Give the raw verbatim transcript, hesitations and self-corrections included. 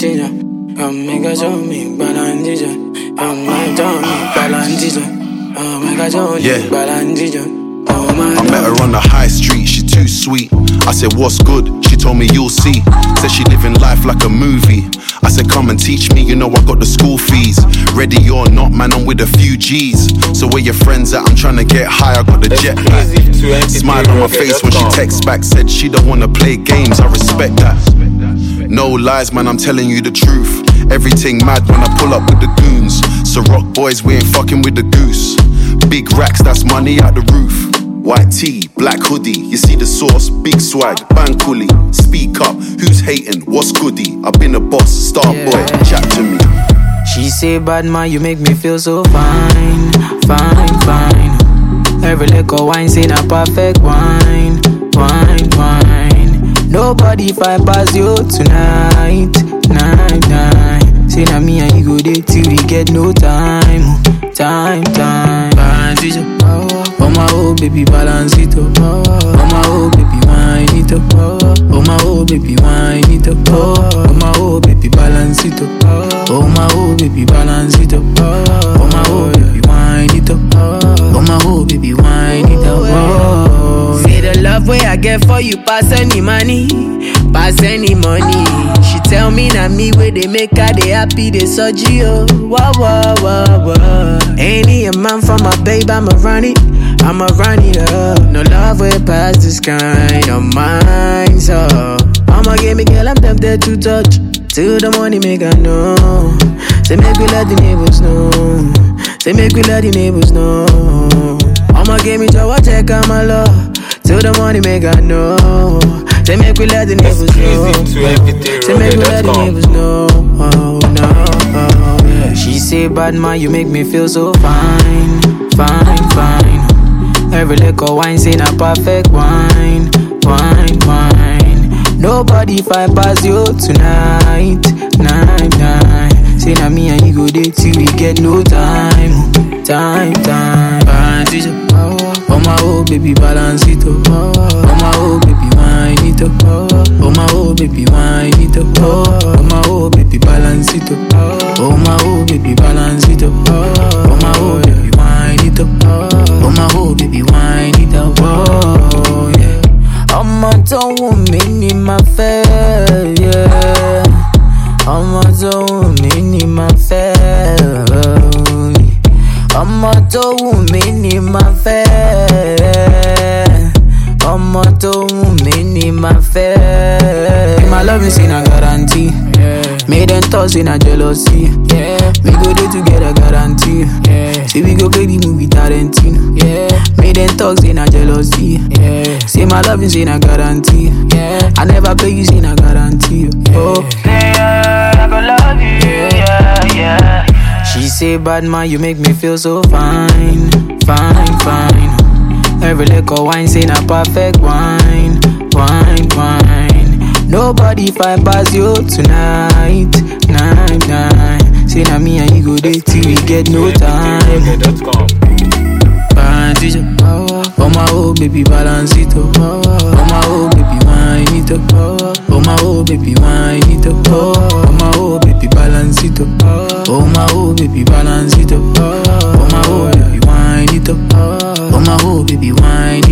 teacher. Um, make a show me balance teacher. Um, my tongue me balance teacher. Um, make a show me balance teacher. I met her on the high street, she too sweet. I said, what's good? She told me you'll see. Said she living life like a movie. I said, come and teach me, you know I got the school fees. Ready or not, man, I'm with a few G's. So where your friends at? I'm trying to get high, I got the jet pack. Smile on my face when she texts back. Said she don't wanna play games, I respect that. No lies, man, I'm telling you the truth. Everything mad when I pull up with the goons. So rock boys, we ain't fucking with the goose. Big racks, that's money out the roof. White tee, black hoodie, you see the sauce, big swag, bang coolie. Speak up, who's hating, what's goodie? I've been a boss, star yeah. boy, chat to me. She say, bad man, you make me feel so fine, fine, fine. Every liquor wine, say a perfect wine, wine, wine. Nobody fight past you tonight, night, night. Say na me and you go there till we get no time, time, time. Balance it up, oh my oh baby, balance it up. Oh my oh baby, wine it up. Oh my oh baby, wine it up. Oh my oh baby, balance it up. Oh my oh baby, balance it up. Oh my oh baby, wine it up. Oh my oh baby, wine it up. Oh. Say the love way I get for you pass any money, pass any money. She tell me na me where they make her they happy they surge you. Wah wah wah wah. Any a man for my babe I'ma run it, I'ma run it up. No love way past this kind of mine, so I'ma give me girl I'm tempted to touch till the money make her know. Say make we let the neighbors know. Say make we let the neighbors know. I'ma give me joy check on my love till the money make her know. Say make we let the neighbors know. Say make we let the neighbors know. Oh no, oh, yeah. She say bad man you make me feel so fine, fine, fine. Every liquor wine say a perfect wine, wine, wine. Nobody fight past you tonight, night, night. Say na me and you go there till we get no time, time, time. Balance it up, oh my oh baby, balance it up. Oh my oh baby, wine it up. Oh my oh baby, wine it up. Oh my oh baby, balance it up. Oh my oh baby, balance it up. Oh my oh baby, wine it up. Oh my oh baby, wine it up. Oh yeah. I'm a don't woman in my face, yeah. I'm a don't woman in my face. I'm a don't woman in my face. I'm a don't woman in my face. My love is in a guarantee. Yeah. Made them toss in a jealousy. Yeah. We go there together guarantee. Yeah. Say we go play the movie Tarantino. Yeah. Made them talks in a jealousy. Yeah. Say my love is in a guarantee. Yeah. I never play you in a guarantee. Yeah. Oh. Yeah, I go love you. Yeah, yeah. She say bad man you make me feel so fine, fine, fine. Every liquor wine say a perfect wine, wine, wine. Nobody fight past you tonight, night, night. Say na me and you go there till we get no time. Balance it up, oh my oh baby, balance it up. Oh my oh baby, wine it up. Oh my oh baby, wine it up. Oh my oh baby, balance it up. Oh my oh baby, balance it up. Oh my oh baby, wine it up. Oh my oh baby, wine it up.